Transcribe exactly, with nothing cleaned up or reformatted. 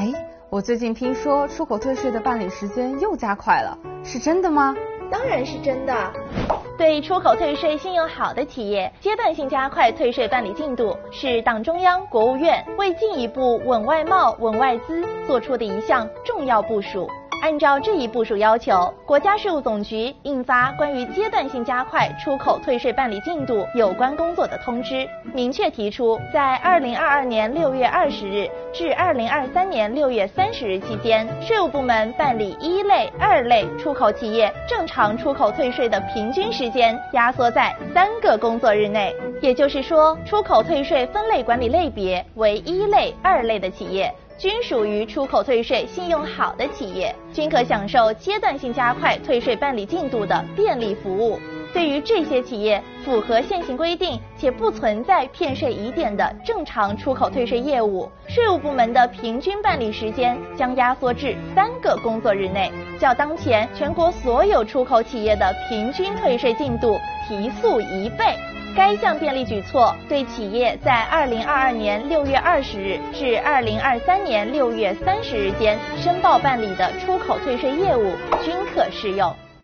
哎，我最近听说出口退税的办理时间又加快了，是真的吗？ 当然是真的。 对出口退税信用好的企业，阶段性加快退税办理进度，是党中央、国务院为进一步稳外贸、稳外资做出的一项重要部署。按照这一部署要求，国家税务总局印发关于阶段性加快出口退税办理进度有关工作的通知，明确提出，在二零二二年六月二十日至二零二三年六月三十日期间，税务部门办理一类、二类出口企业正常出口退税的平均时间压缩在三个工作日内。也就是说，出口退税分类管理类别为一类、二类的企业，均属于出口退税信用好的企业，均可享受阶段性加快退税办理进度的便利服务。对于这些企业符合现行规定且不存在骗税疑点的正常出口退税业务，税务部门的平均办理时间将压缩至三个工作日内，较当前全国所有出口企业的平均退税进度提速一倍。该项便利举措对企业在二零二二年六月二十日至二零二三年六月三十日间申报办理的出口退税业务均可适用。